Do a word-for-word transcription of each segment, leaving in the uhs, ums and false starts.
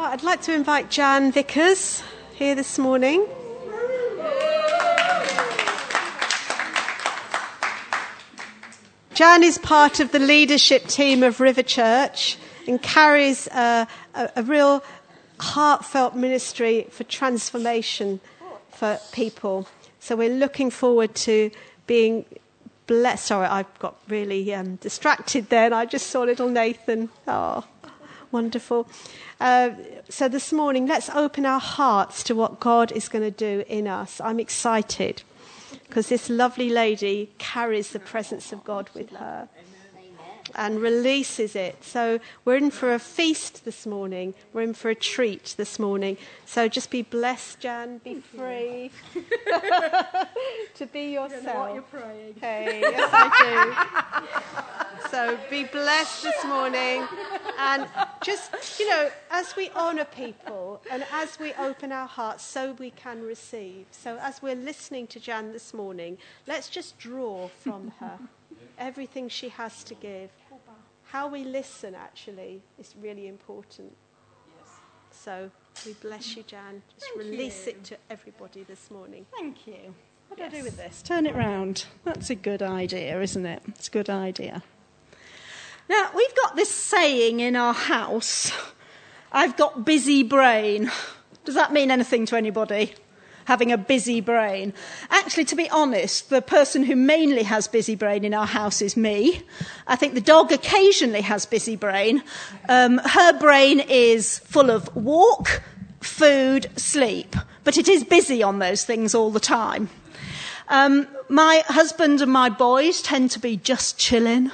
Right, I'd like to invite Jan Vickers here this morning. Jan is part of the leadership team of River Church and carries a, a, a real heartfelt ministry for transformation for people. So we're looking forward to being blessed. Sorry, I've got really um, distracted then. I just saw little Nathan. Oh, wonderful. Uh, so this morning, let's open our hearts to what God is going to do in us. I'm excited because this lovely lady carries the presence of God with her and releases it. So we're in for a feast this morning. We're in for a treat this morning. So just be blessed, Jan. Be free to be yourself. I don't know what you're praying. Hey, yes, I do. So be blessed this morning. And just, you know, as we honour people and as we open our hearts so we can receive. So as we're listening to Jan this morning, let's just draw from her everything she has to give. How we listen, actually, is really important. Yes. So we bless you, Jan. Just Thank release you. it to everybody this morning. Thank you. What Yes. do I do with this? Turn it round. That's a good idea, isn't it? It's a good idea. Now, we've got this saying in our house, I've got busy brain. Does that mean anything to anybody? Having a busy brain. Actually, to be honest, the person who mainly has busy brain in our house is me. I think the dog occasionally has busy brain. Um, her brain is full of walk, food, sleep. But it is busy on those things all the time. Um, my husband and my boys tend to be just chilling,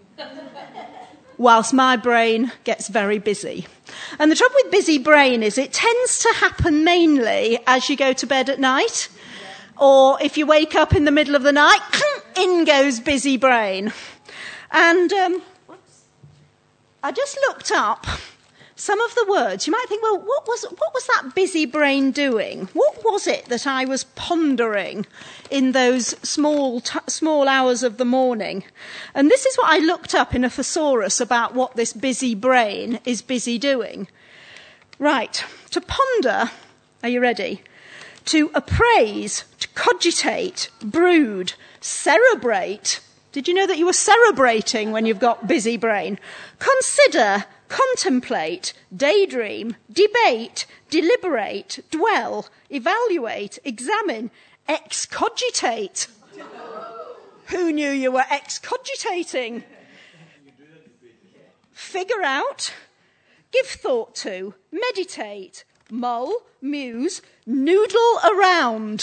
whilst my brain gets very busy. And the trouble with busy brain is it tends to happen mainly as you go to bed at night, or if you wake up in the middle of the night, in goes busy brain. And um, I just looked up some of the words. You might think, well, what was what was that busy brain doing? What was it that I was pondering in those small t- small hours of the morning? And this is what I looked up in a thesaurus about what this busy brain is busy doing. Right, to ponder, are you ready? To appraise, to cogitate, brood, cerebrate. Did you know that you were cerebrating when you've got busy brain? Consider, contemplate, daydream, debate, deliberate, dwell, evaluate, examine, excogitate. Who knew you were excogitating? Figure out, give thought to, meditate, mull, muse, noodle around.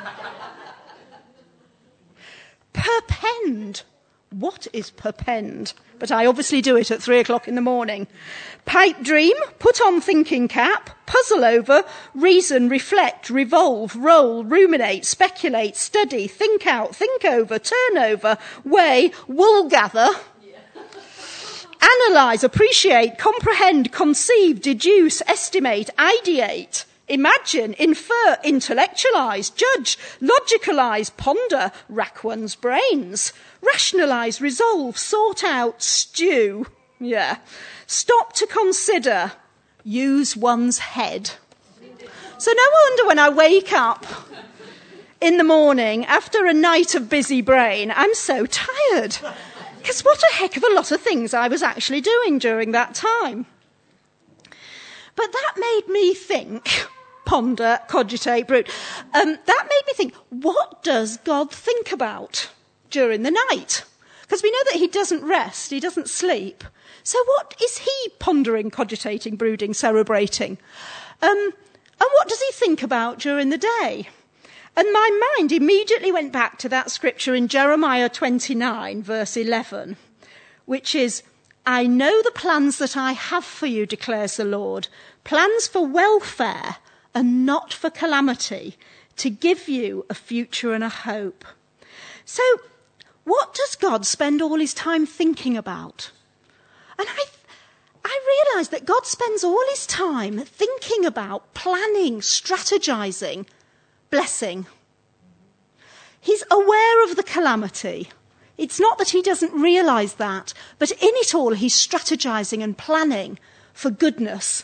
Perpend. What is perpend? But I obviously do it at three o'clock in the morning. Pipe dream, put on thinking cap, puzzle over, reason, reflect, revolve, roll, ruminate, speculate, study, think out, think over, turn over, weigh, wool gather, analyse, appreciate, comprehend, conceive, deduce, estimate, ideate, imagine, infer, intellectualise, judge, logicalise, ponder, rack one's brains, rationalise, resolve, sort out, stew, yeah, stop to consider, use one's head. So no wonder when I wake up in the morning after a night of busy brain, I'm so tired. Because what a heck of a lot of things I was actually doing during that time. But that made me think, ponder, cogitate, brood. Um, that made me think, what does God think about during the night? Because we know that he doesn't rest, he doesn't sleep. So what is he pondering, cogitating, brooding, cerebrating? Um, and what does he think about during the day? And my mind immediately went back to that scripture in Jeremiah twenty-nine, verse eleven, which is, I know the plans that I have for you, declares the Lord, plans for welfare and not for calamity, to give you a future and a hope. So, what does God spend all his time thinking about? And I, I realised that God spends all his time thinking about, planning, strategizing, blessing. He's aware of the calamity. It's not that he doesn't realise that, but in it all he's strategizing and planning for goodness,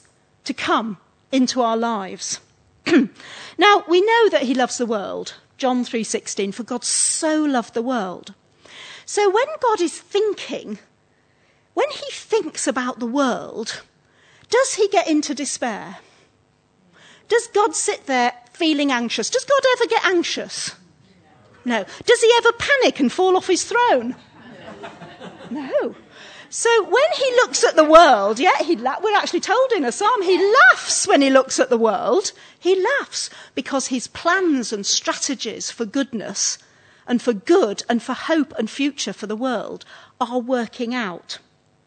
to come into our lives. Now, we know that he loves the world. John three sixteen, for God so loved the world. So when God is thinking, when he thinks about the world, does he get into despair? Does God sit there feeling anxious? Does God ever get anxious? No. Does he ever panic and fall off his throne? No. So when he looks at the world, yeah, he la- we're actually told in a psalm, he laughs when he looks at the world. He laughs because his plans and strategies for goodness and for good and for hope and future for the world are working out.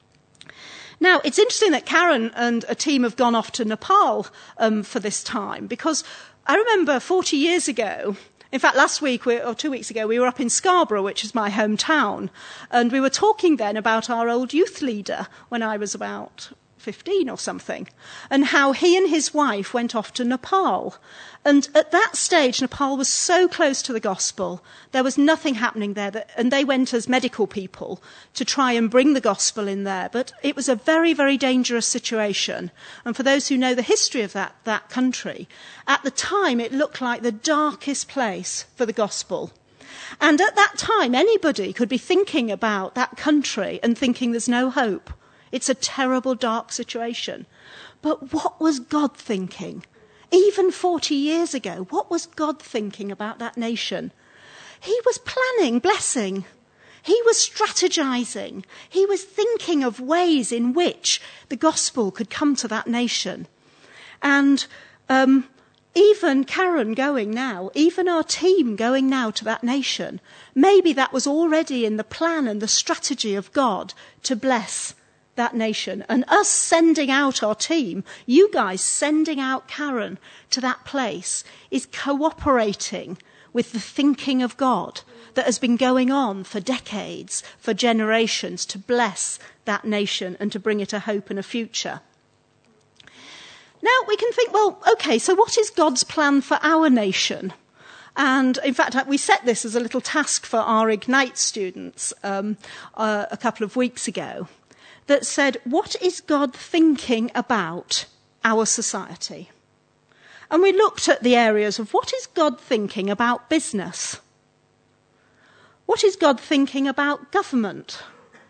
Now, it's interesting that Karen and a team have gone off to Nepal um, for this time, because I remember forty years ago, in fact, last week, we, or two weeks ago, we were up in Scarborough, which is my hometown, and we were talking then about our old youth leader when I was about fifteen or something, and how he and his wife went off to Nepal. And at that stage, Nepal was so close to the gospel, there was nothing happening there, that, and they went as medical people to try and bring the gospel in there. But it was a very, very dangerous situation. And for those who know the history of that, that country, at the time it looked like the darkest place for the gospel. And at that time, anybody could be thinking about that country and thinking there's no hope. It's a terrible, dark situation. But what was God thinking? Even forty years ago, what was God thinking about that nation? He was planning blessing. He was strategizing. He was thinking of ways in which the gospel could come to that nation. And um, even Karen going now, even our team going now to that nation, maybe that was already in the plan and the strategy of God to bless that nation. And us sending out our team, you guys sending out Karen to that place, is cooperating with the thinking of God that has been going on for decades, for generations, to bless that nation and to bring it a hope and a future. Now we can think, well, okay, so what is God's plan for our nation? And in fact, we set this as a little task for our Ignite students um, uh, a couple of weeks ago, that said, what is God thinking about our society? And we looked at the areas of what is God thinking about business? What is God thinking about government?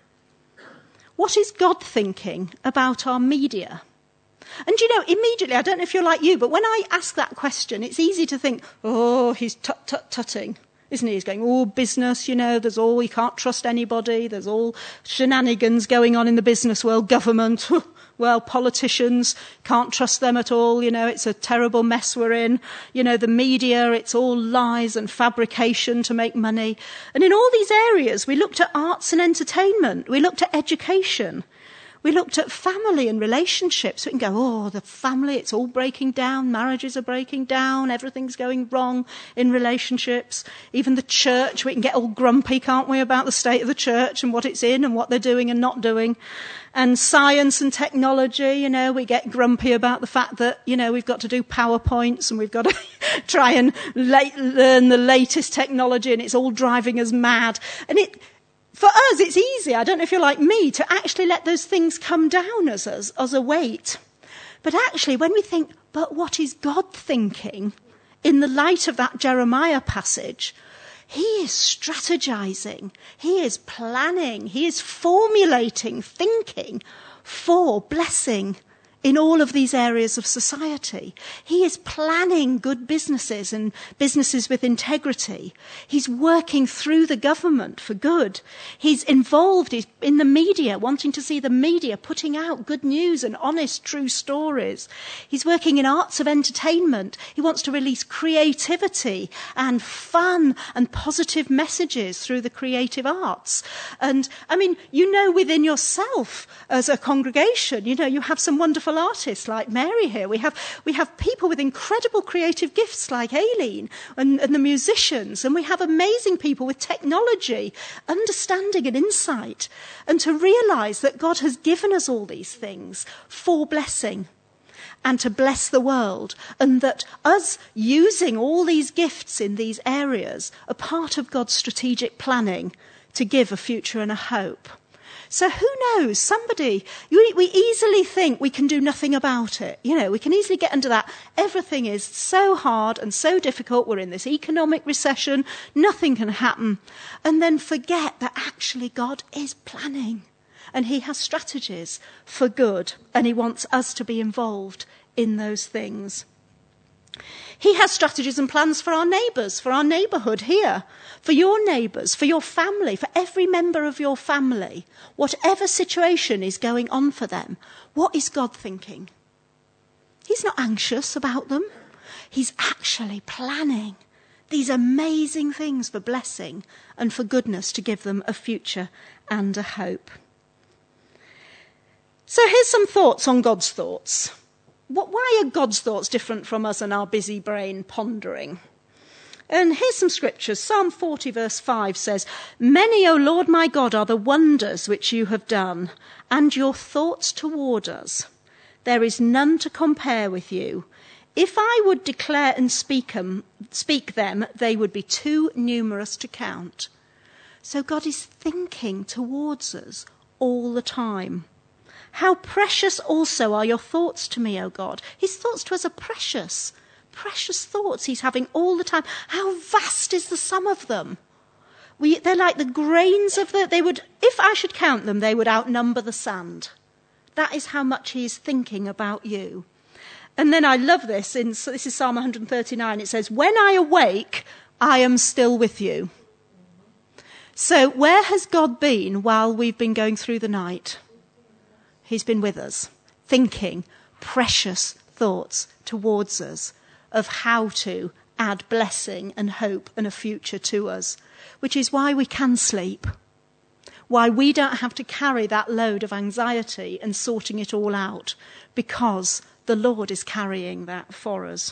What is God thinking about our media? And you know, immediately, I don't know if you're like you, but when I ask that question, it's easy to think, oh, he's tut-tut-tutting. Isn't he? He's going, oh, business, you know, there's all, we can't trust anybody. There's all shenanigans going on in the business world. Government, well, politicians, can't trust them at all. You know, it's a terrible mess we're in. You know, the media, it's all lies and fabrication to make money. And in all these areas, we looked at arts and entertainment. We looked at education. We looked at family and relationships. We can go, oh, the family, it's all breaking down. Marriages are breaking down. Everything's going wrong in relationships. Even the church, we can get all grumpy, can't we, about the state of the church and what it's in and what they're doing and not doing. And science and technology, you know, we get grumpy about the fact that, you know, we've got to do PowerPoints and we've got to try and la- learn the latest technology, and it's all driving us mad. And it... For us, it's easy, I don't know if you're like me, to actually let those things come down as us, as a weight. But actually, when we think, but what is God thinking in the light of that Jeremiah passage? He is strategizing, he is planning, he is formulating, thinking for blessing in all of these areas of society. He is planning good businesses and businesses with integrity. He's working through the government for good. He's involved in the media, wanting to see the media putting out good news and honest, true stories. He's working in arts of entertainment. He wants to release creativity and fun and positive messages through the creative arts. And, I mean, you know within yourself as a congregation, you know, you have some wonderful artists like Mary here. We have we have people with incredible creative gifts like Aileen and, and the musicians, and we have amazing people with technology, understanding and insight. And to realise that God has given us all these things for blessing and to bless the world, and that us using all these gifts in these areas are part of God's strategic planning to give a future and a hope. So who knows? Somebody, we easily think we can do nothing about it. You know, we can easily get into that. Everything is so hard and so difficult. We're in this economic recession. Nothing can happen. And then forget that actually God is planning. And he has strategies for good. And he wants us to be involved in those things. He has strategies and plans for our neighbours, for our neighbourhood here, for your neighbours, for your family, for every member of your family. Whatever situation is going on for them, what is God thinking? He's not anxious about them. He's actually planning these amazing things for blessing and for goodness to give them a future and a hope. So here's some thoughts on God's thoughts. What, why are God's thoughts different from us and our busy brain pondering? And here's some scriptures. Psalm forty verse five says, "Many, O Lord my God, are the wonders which you have done, and your thoughts toward us. There is none to compare with you. If I would declare and speak them, speak them, they would be too numerous to count." So God is thinking towards us all the time. "How precious also are your thoughts to me, O God." His thoughts to us are precious. Precious thoughts he's having all the time. How vast is the sum of them? We, they're like the grains of the, they would, if I should count them, they would outnumber the sand. That is how much he is thinking about you. And then I love this, in, so this is Psalm one thirty-nine, it says, "When I awake, I am still with you." So where has God been while we've been going through the night? He's been with us, thinking precious thoughts towards us of how to add blessing and hope and a future to us, which is why we can sleep, why we don't have to carry that load of anxiety and sorting it all out, because the Lord is carrying that for us.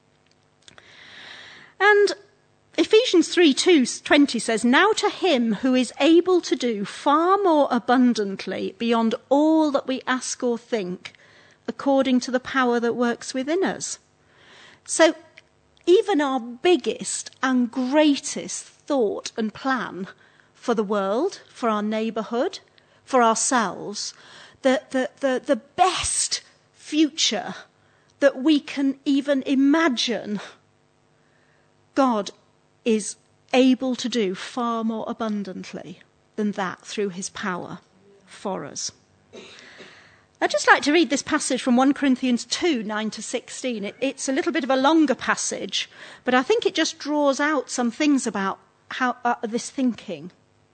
And Ephesians three twenty says, "Now to him who is able to do far more abundantly beyond all that we ask or think, according to the power that works within us." So even our biggest and greatest thought and plan for the world, for our neighbourhood, for ourselves, the, the, the, the best future that we can even imagine, God is able to do far more abundantly than that through his power for us. I'd just like to read this passage from First Corinthians two, nine to sixteen. It, it's a little bit of a longer passage, but I think it just draws out some things about how uh, this thinking.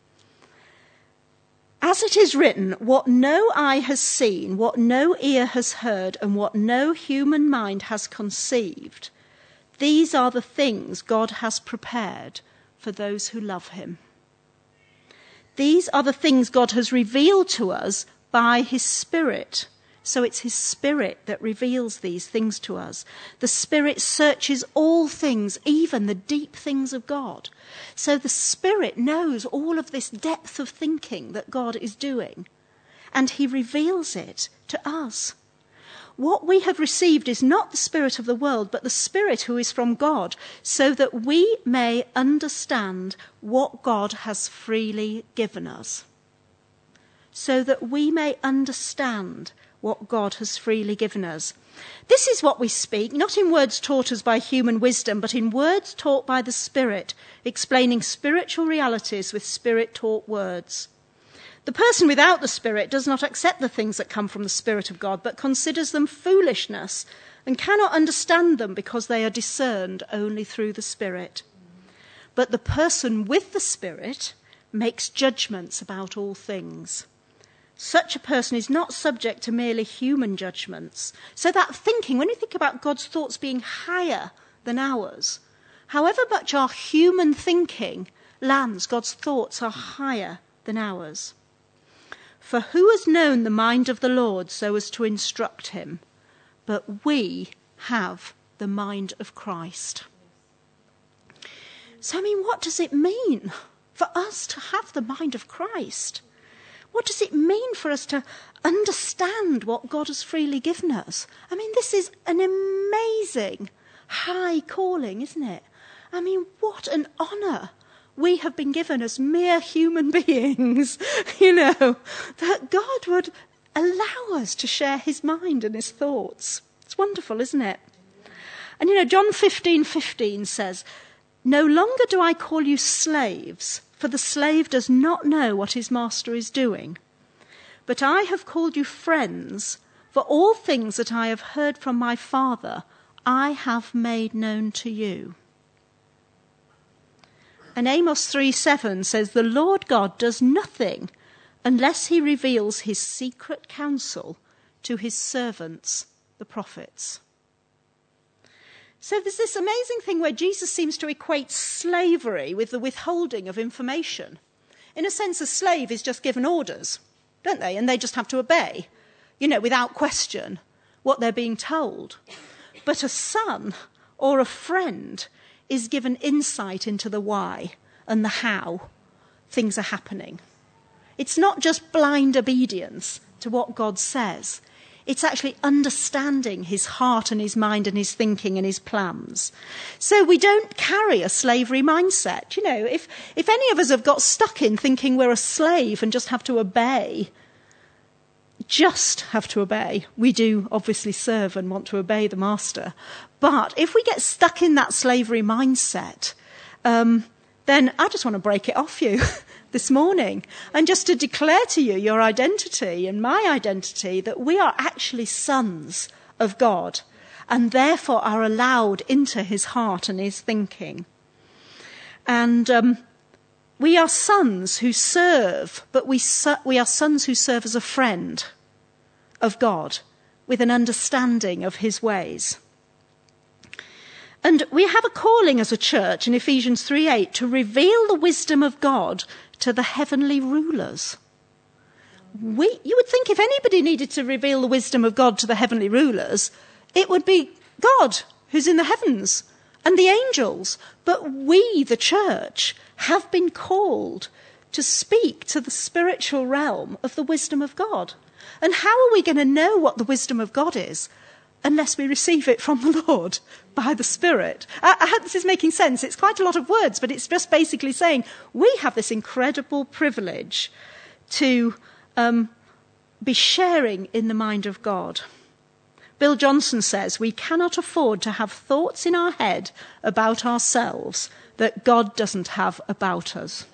"As it is written, what no eye has seen, what no ear has heard, and what no human mind has conceived, these are the things God has prepared for those who love him." These are the things God has revealed to us by his Spirit. So it's his Spirit that reveals these things to us. The Spirit searches all things, even the deep things of God. So the Spirit knows all of this depth of thinking that God is doing, and he reveals it to us. What we have received is not the spirit of the world, but the Spirit who is from God, so that we may understand what God has freely given us. So that we may understand what God has freely given us. This is what we speak, not in words taught us by human wisdom, but in words taught by the Spirit, explaining spiritual realities with Spirit-taught words. The person without the Spirit does not accept the things that come from the Spirit of God, but considers them foolishness and cannot understand them because they are discerned only through the Spirit. But the person with the Spirit makes judgments about all things. Such a person is not subject to merely human judgments. So that thinking, when you think about God's thoughts being higher than ours, however much our human thinking lands, God's thoughts are higher than ours. "For who has known the mind of the Lord so as to instruct him? But we have the mind of Christ." So, I mean, what does it mean for us to have the mind of Christ? What does it mean for us to understand what God has freely given us? I mean, this is an amazing high calling, isn't it? I mean, what an honour we have been given as mere human beings, you know, that God would allow us to share his mind and his thoughts. It's wonderful, isn't it? And, you know, John fifteen fifteen says, "No longer do I call you slaves, for the slave does not know what his master is doing. But I have called you friends, for all things that I have heard from my Father, I have made known to you." And Amos three seven says, "The Lord God does nothing unless he reveals his secret counsel to his servants, the prophets." So there's this amazing thing where Jesus seems to equate slavery with the withholding of information. In a sense, a slave is just given orders, don't they? And they just have to obey, you know, without question, what they're being told. But a son or a friend is given insight into the why and the how things are happening. It's not just blind obedience to what God says. It's actually understanding his heart and his mind and his thinking and his plans. So we don't carry a slavery mindset. You know, if, if any of us have got stuck in thinking we're a slave and just have to obey, just have to obey. We do obviously serve and want to obey the master. But if we get stuck in that slavery mindset, um, then I just want to break it off you this morning and just to declare to you your identity and my identity, that we are actually sons of God and therefore are allowed into his heart and his thinking. And um, we are sons who serve, but we, su- we are sons who serve as a friend of God with an understanding of his ways. And we have a calling as a church in Ephesians three eight to reveal the wisdom of God to the heavenly rulers. We, you would think if anybody needed to reveal the wisdom of God to the heavenly rulers, it would be God who's in the heavens and the angels. But we, the church, have been called to speak to the spiritual realm of the wisdom of God. And how are we going to know what the wisdom of God is unless we receive it from the Lord by the Spirit? I, I hope this is making sense. It's quite a lot of words, but it's just basically saying we have this incredible privilege to um, be sharing in the mind of God. Bill Johnson says we cannot afford to have thoughts in our head about ourselves that God doesn't have about us.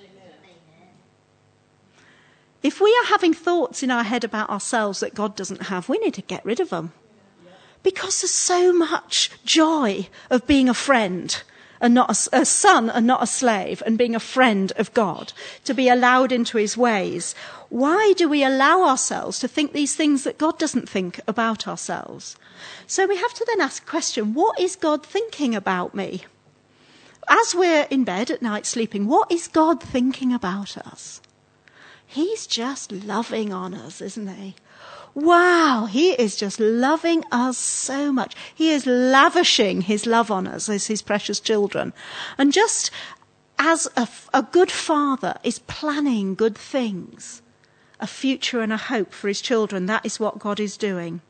If we are having thoughts in our head about ourselves that God doesn't have, we need to get rid of them. Because there's so much joy of being a friend and not a, a son and not a slave, and being a friend of God, to be allowed into his ways. Why do we allow ourselves to think these things that God doesn't think about ourselves? So we have to then ask the question, what is God thinking about me? As we're in bed at night sleeping, what is God thinking about us? He's just loving on us, isn't he? Wow, he is just loving us so much. He is lavishing his love on us as his precious children. And just as a, a good father is planning good things, a future and a hope for his children, that is what God is doing.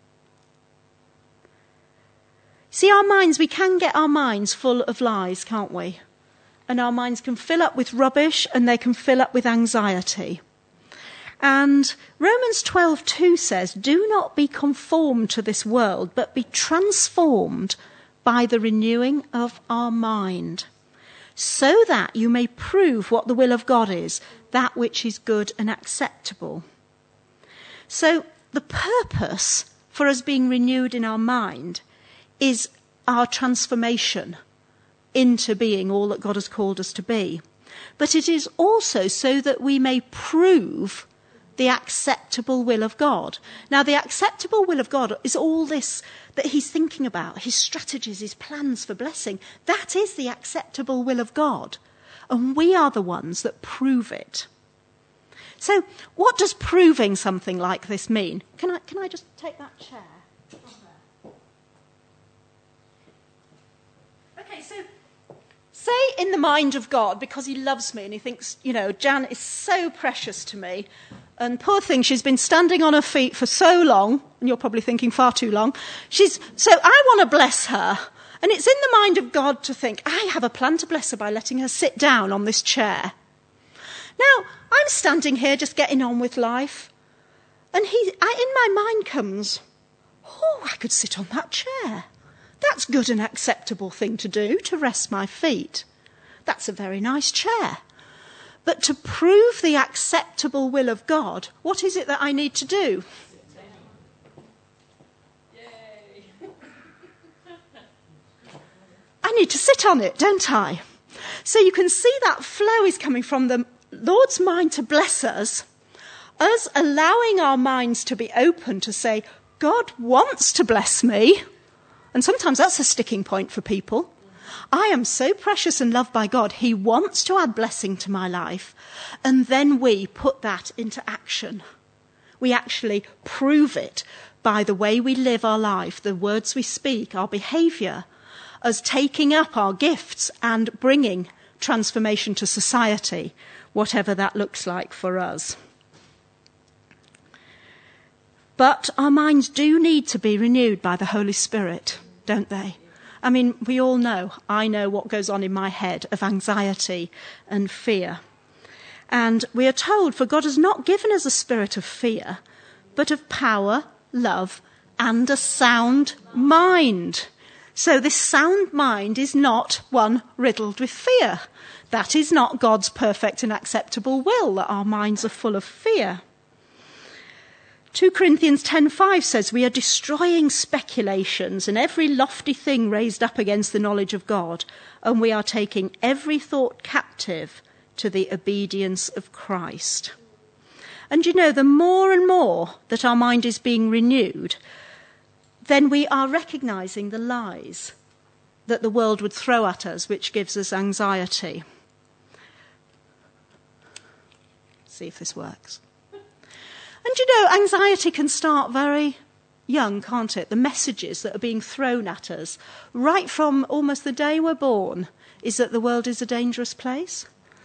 See, our minds, we can get our minds full of lies, can't we? And our minds can fill up with rubbish and they can fill up with anxiety. And Romans twelve two says, "Do not be conformed to this world, but be transformed by the renewing of our mind, so that you may prove what the will of God is, that which is good and acceptable." So the purpose for us being renewed in our mind is our transformation into being all that God has called us to be. But it is also so that we may prove the acceptable will of God. Now, the acceptable will of God is all this that he's thinking about, his strategies, his plans for blessing. That is the acceptable will of God. And we are the ones that prove it. So what does proving something like this mean? Can I, can I just take that chair? Okay, so say in the mind of God, because he loves me and he thinks, you know, Jan is so precious to me, and poor thing, she's been standing on her feet for so long, and you're probably thinking far too long. She's so I want to bless her, And it's in the mind of God to think, I have a plan to bless her by letting her sit down on this chair. Now, I'm standing here just getting on with life. And he, I, in my mind comes, oh, I could sit on that chair. That's good and acceptable thing to do, to rest my feet. That's a very nice chair. But to prove the acceptable will of God, what is it that I need to do? I need to sit on it, don't I? So you can see that flow is coming from the Lord's mind to bless us, us allowing our minds to be open to say, God wants to bless me. And sometimes that's a sticking point for people. I am so precious and loved by God. He wants to add blessing to my life. And then we put that into action. We actually prove it by the way we live our life, the words we speak, our behaviour, as taking up our gifts and bringing transformation to society, whatever that looks like for us. But our minds do need to be renewed by the Holy Spirit, don't they? I mean, we all know, I know what goes on in my head of anxiety and fear. And we are told, for God has not given us a spirit of fear, but of power, love, and a sound mind. So this sound mind is not one riddled with fear. That is not God's perfect and acceptable will, that our minds are full of fear. Second Corinthians ten five says we are destroying speculations and every lofty thing raised up against the knowledge of God, and we are taking every thought captive to the obedience of Christ. And you know, the more and more that our mind is being renewed, then we are recognising the lies that the world would throw at us, which gives us anxiety. See if this works. And you know, anxiety can start very young, can't it? The messages that are being thrown at us, right from almost the day we're born, is that the world is a dangerous place.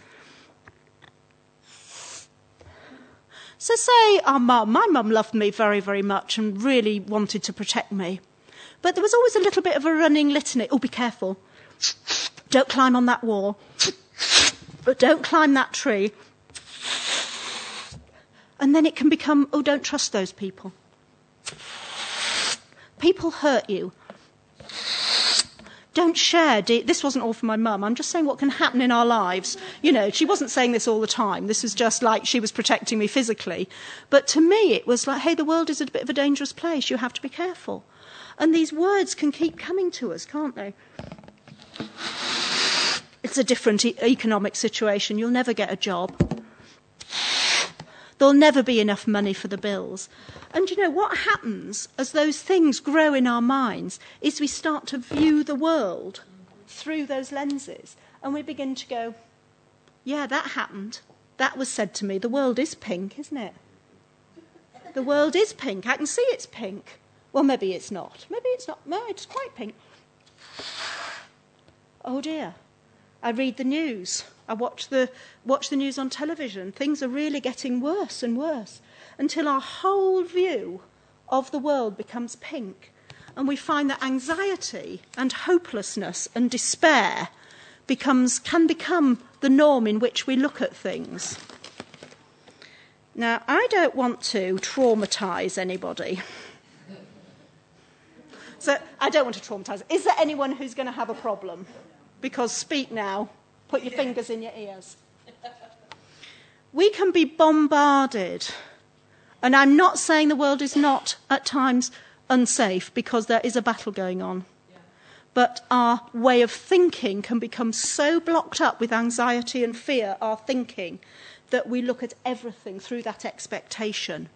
So say our mum, my mum loved me very, very much and really wanted to protect me. But there was always a little bit of a running litany. Oh, be careful. Don't climb on that wall. But don't climb that tree. And then it can become, oh, don't trust those people. People hurt you. Don't share. This wasn't all for my mum. I'm just saying what can happen in our lives. You know, she wasn't saying this all the time. This was just like she was protecting me physically. But to me, it was like, hey, the world is a bit of a dangerous place. You have to be careful. And these words can keep coming to us, can't they? It's a different e- economic situation. You'll never get a job. There'll never be enough money for the bills. And you know, what happens as those things grow in our minds is we start to view the world through those lenses. And we begin to go, yeah, that happened. That was said to me. The world is pink, isn't it? The world is pink. I can see it's pink. Well, maybe it's not. Maybe it's not. No, it's quite pink. Oh dear. I read the news. I watch the watch the news on television. Things are really getting worse and worse until our whole view of the world becomes pink. And we find that anxiety and hopelessness and despair becomes can become the norm in which we look at things. Now, I don't want to traumatise anybody. So I don't want to traumatise. Is there anyone who's going to have a problem? Because speak now. Put your fingers in your ears. We can be bombarded. And I'm not saying the world is not at times unsafe, because there is a battle going on. Yeah. But our way of thinking can become so blocked up with anxiety and fear, our thinking, that we look at everything through that expectation.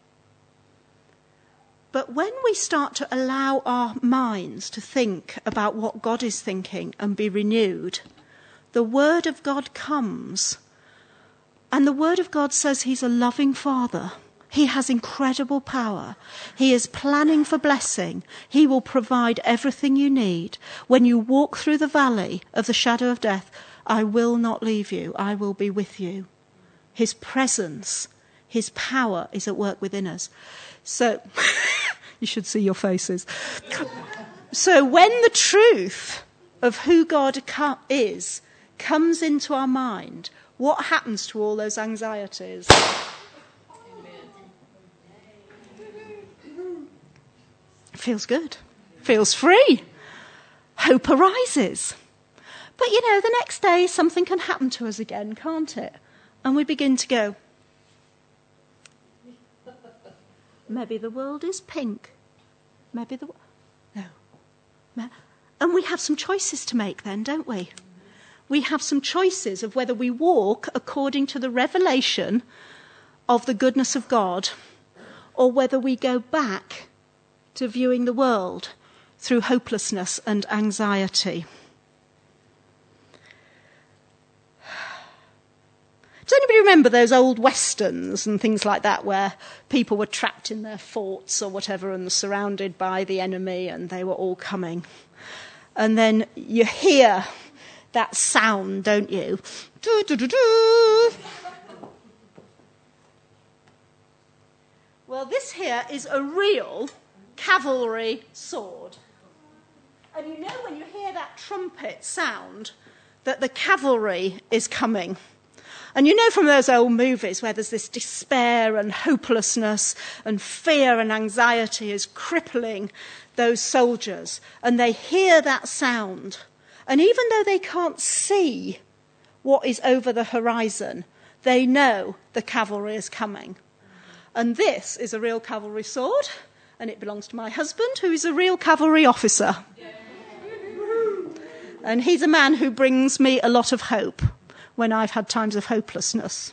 But when we start to allow our minds to think about what God is thinking and be renewed, the Word of God comes. And the Word of God says he's a loving Father. He has incredible power. He is planning for blessing. He will provide everything you need. When you walk through the valley of the shadow of death, I will not leave you. I will be with you. His presence, his power is at work within us. So, you should see your faces. So when the truth of who God is comes into our mind, what happens to all those anxieties? Feels good. Feels free. Hope arises. But, you know, the next day something can happen to us again, can't it? And we begin to go, maybe the world is pink. Maybe the... No. And we have some choices to make then, don't we? We have some choices of whether we walk according to the revelation of the goodness of God, or whether we go back to viewing the world through hopelessness and anxiety. Does anybody remember those old westerns and things like that where people were trapped in their forts or whatever and surrounded by the enemy and they were all coming? And then you hear that sound, don't you? Doo, doo, doo, doo. Well, this here is a real cavalry sword. And you know when you hear that trumpet sound that the cavalry is coming. And you know from those old movies where there's this despair and hopelessness and fear and anxiety is crippling those soldiers, and they hear that sound. And even though they can't see what is over the horizon, they know the cavalry is coming. And this is a real cavalry sword, and it belongs to my husband, who is a real cavalry officer. And he's a man who brings me a lot of hope when I've had times of hopelessness.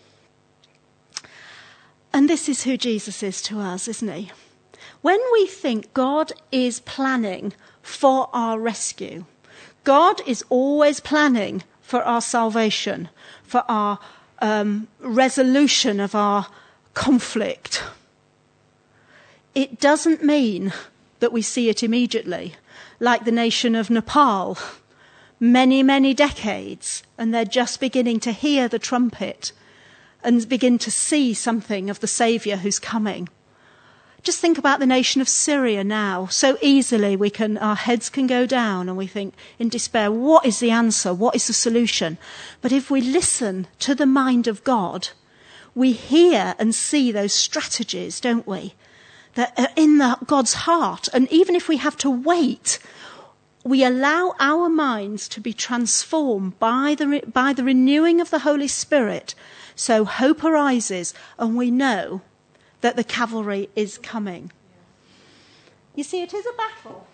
And this is who Jesus is to us, isn't he? When we think God is planning for our rescue, God is always planning for our salvation, for our um, resolution of our conflict. It doesn't mean that we see it immediately, like the nation of Nepal. Many, many decades, and they're just beginning to hear the trumpet and begin to see something of the Saviour who's coming. Just think about the nation of Syria now. So easily we can, our heads can go down and we think in despair, what is the answer? What is the solution? But if we listen to the mind of God, we hear and see those strategies, don't we? That are in the, God's heart. And even if we have to wait, we allow our minds to be transformed by the, by the renewing of the Holy Spirit. So hope arises and we know that the cavalry is coming. You see, it is a battle.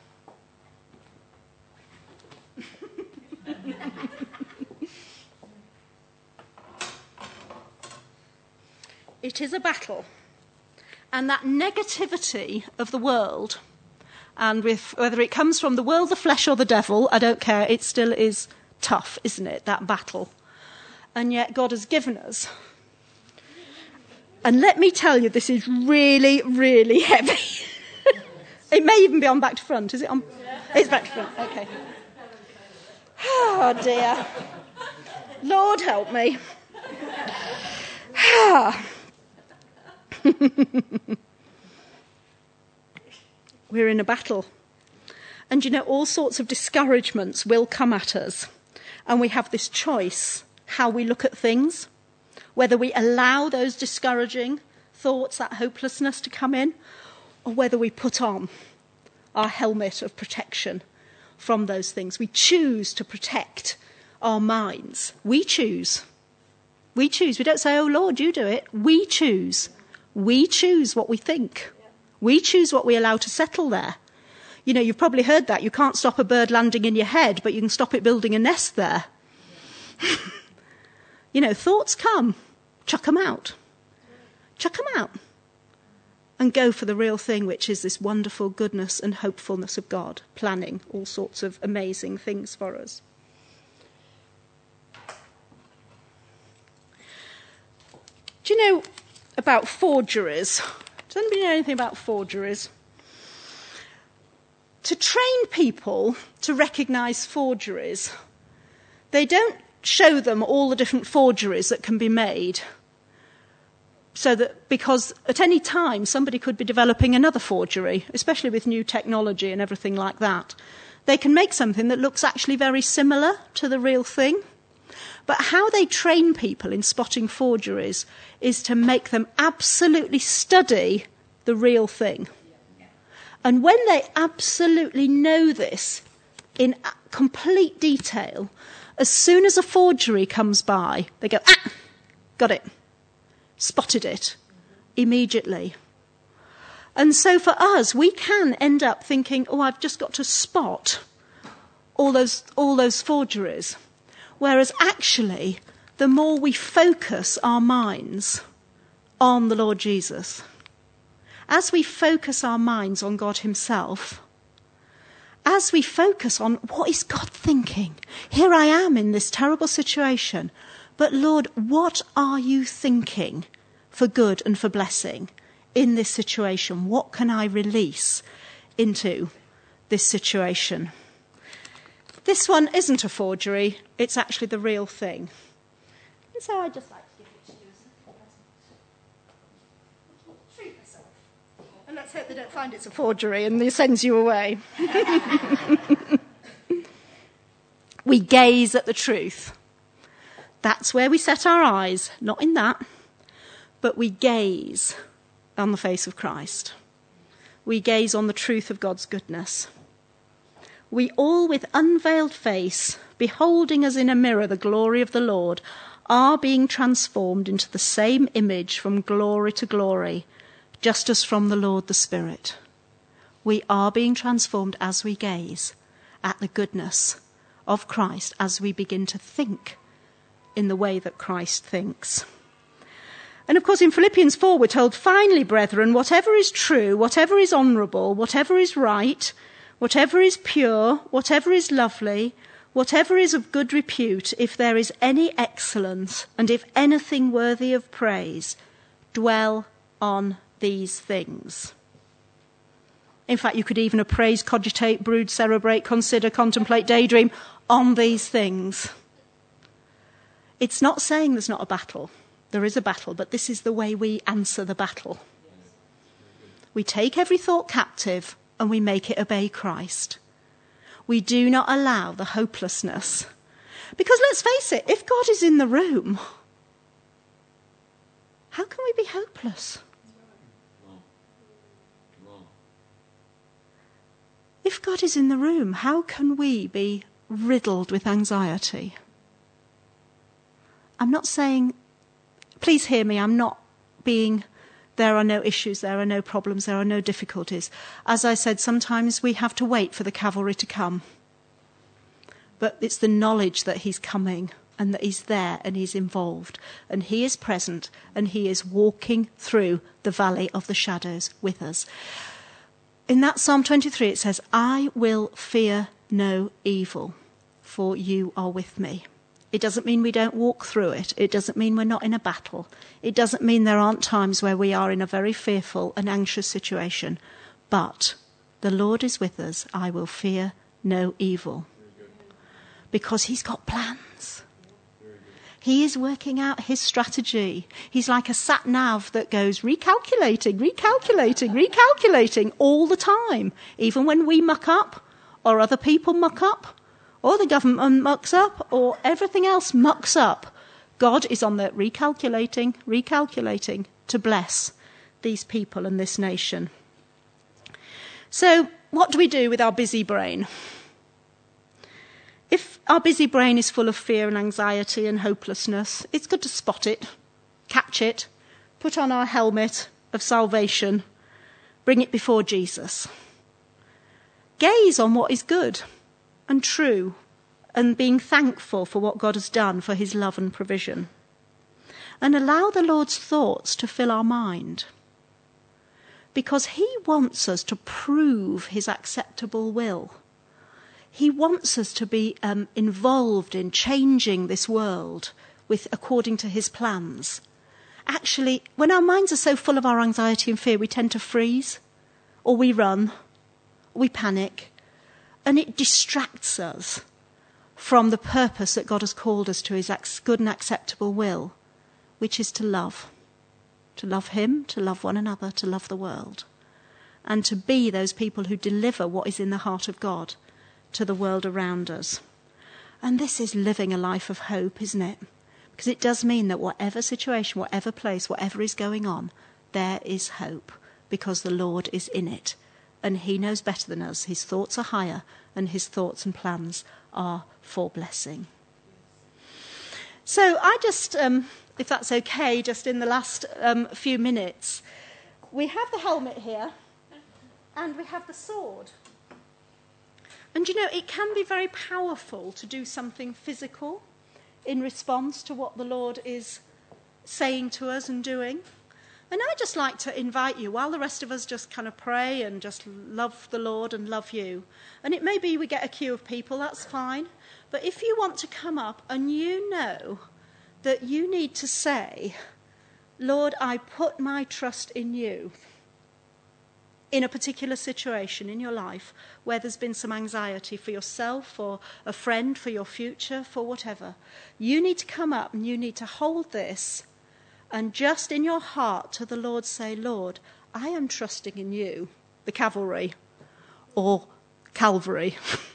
It is a battle. And that negativity of the world, and with, whether it comes from the world, the flesh, or the devil, I don't care, it still is tough, isn't it, that battle? And yet God has given us. And let me tell you, this is really, really heavy. It may even be on back to front. Is it on? Yeah. It's back to front. Okay. Oh, dear. Lord help me. We're in a battle. And, you know, all sorts of discouragements will come at us. And we have this choice, how we look at things. Whether we allow those discouraging thoughts, that hopelessness to come in, or whether we put on our helmet of protection from those things. We choose to protect our minds. We choose. We choose. We don't say, oh, Lord, you do it. We choose. We choose what we think. We choose what we allow to settle there. You know, you've probably heard that. You can't stop a bird landing in your head, but you can stop it building a nest there. You know, thoughts come. Chuck them out. Chuck them out. And go for the real thing, which is this wonderful goodness and hopefulness of God, planning all sorts of amazing things for us. Do you know about forgeries? Does anybody know anything about forgeries? To train people to recognise forgeries, they don't show them all the different forgeries that can be made. So that, because at any time somebody could be developing another forgery, especially with new technology and everything like that. They can make something that looks actually very similar to the real thing. But how they train people in spotting forgeries is to make them absolutely study the real thing. And when they absolutely know this in complete detail, as soon as a forgery comes by, they go, ah, got it, spotted it immediately. And so for us, we can end up thinking, oh, I've just got to spot all those, all those forgeries. Whereas actually, the more we focus our minds on the Lord Jesus, as we focus our minds on God himself, as we focus on what is God thinking? Here I am in this terrible situation, but Lord, what are you thinking for good and for blessing in this situation? What can I release into this situation? This one isn't a forgery, it's actually the real thing. And so I just like to give it to you as a present. Treat yourself. And let's hope they don't find it's a forgery and it sends you away. We gaze at the truth. That's where we set our eyes, not in that, but we gaze on the face of Christ. We gaze on the truth of God's goodness. We all, with unveiled face, beholding as in a mirror the glory of the Lord, are being transformed into the same image from glory to glory, just as from the Lord the Spirit. We are being transformed as we gaze at the goodness of Christ, as we begin to think in the way that Christ thinks. And of course in Philippians four we're told, finally, brethren, whatever is true, whatever is honourable, whatever is right, whatever is pure, whatever is lovely, whatever is of good repute, if there is any excellence, and if anything worthy of praise, dwell on these things. In fact, you could even appraise, cogitate, brood, cerebrate, consider, contemplate, daydream on these things. It's not saying there's not a battle. There is a battle, but this is the way we answer the battle. We take every thought captive and we make it obey Christ. We do not allow the hopelessness. Because let's face it, if God is in the room, how can we be hopeless? If God is in the room, how can we be riddled with anxiety? I'm not saying, please hear me, I'm not being, there are no issues, there are no problems, there are no difficulties. As I said, sometimes we have to wait for the cavalry to come. But it's the knowledge that he's coming and that he's there and he's involved and he is present and he is walking through the valley of the shadows with us. In that Psalm twenty-three it says, I will fear no evil, for you are with me. It doesn't mean we don't walk through it. It doesn't mean we're not in a battle. It doesn't mean there aren't times where we are in a very fearful and anxious situation. But the Lord is with us. I will fear no evil. Because he's got plans. He is working out his strategy. He's like a sat-nav that goes recalculating, recalculating, recalculating all the time. Even when we muck up, or other people muck up, or the government mucks up, or everything else mucks up, God is on there recalculating, recalculating to bless these people and this nation. So what do we do with our busy brain? If our busy brain is full of fear and anxiety and hopelessness, it's good to spot it, catch it, put on our helmet of salvation, bring it before Jesus. Gaze on what is good and true, and being thankful for what God has done for his love and provision. And allow the Lord's thoughts to fill our mind. Because he wants us to prove his acceptable will. He wants us to be um, involved in changing this world with according to his plans. Actually, when our minds are so full of our anxiety and fear, we tend to freeze, or we run, or we panic. And it distracts us from the purpose that God has called us to, his good and acceptable will, which is to love. To love him, to love one another, to love the world. And to be those people who deliver what is in the heart of God to the world around us. And this is living a life of hope, isn't it? Because it does mean that whatever situation, whatever place, whatever is going on, there is hope, because the Lord is in it. And he knows better than us. His thoughts are higher, and his thoughts and plans are for blessing. So I just, um, if that's okay, just in the last um, few minutes, we have the helmet here, and we have the sword. And you know, it can be very powerful to do something physical in response to what the Lord is saying to us and doing. And I'd just like to invite you, while the rest of us just kind of pray and just love the Lord and love you. And it may be we get a queue of people, that's fine. But if you want to come up and you know that you need to say, Lord, I put my trust in you, in a particular situation in your life where there's been some anxiety for yourself or a friend, for your future, for whatever, you need to come up and you need to hold this and just in your heart to the Lord say, Lord, I am trusting in you, the cavalry or Calvary.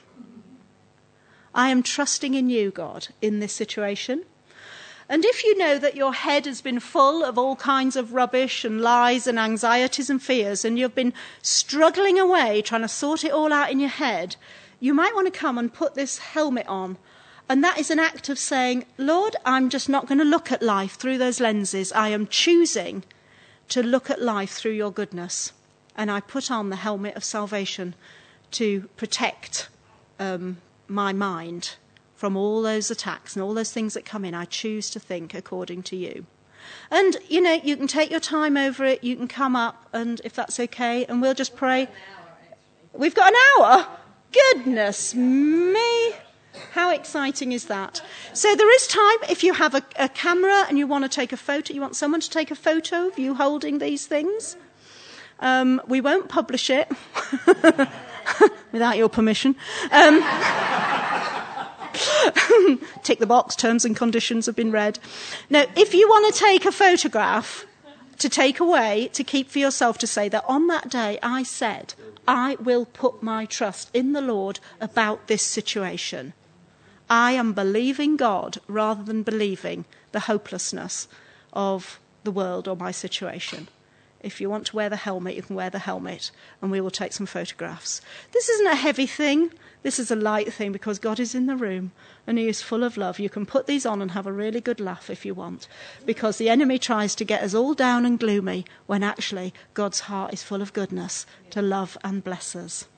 I am trusting in you, God, in this situation. And if you know that your head has been full of all kinds of rubbish and lies and anxieties and fears, and you've been struggling away trying to sort it all out in your head, you might want to come and put this helmet on. And that is an act of saying, Lord, I'm just not going to look at life through those lenses. I am choosing to look at life through your goodness. And I put on the helmet of salvation to protect um, my mind from all those attacks and all those things that come in. I choose to think according to you. And, you know, you can take your time over it. You can come up, and if that's okay, and we'll just pray. We've got an hour? Goodness me. How exciting is that? So there is time if you have a, a camera and you want to take a photo, you want someone to take a photo of you holding these things. Um, we won't publish it without your permission. Um, tick the box, terms and conditions have been read. Now, if you want to take a photograph to take away, to keep for yourself, to say that on that day I said, I will put my trust in the Lord about this situation. I am believing God rather than believing the hopelessness of the world or my situation. If you want to wear the helmet, you can wear the helmet, and we will take some photographs. This isn't a heavy thing. This is a light thing because God is in the room and he is full of love. You can put these on and have a really good laugh if you want, because the enemy tries to get us all down and gloomy when actually God's heart is full of goodness to love and bless us.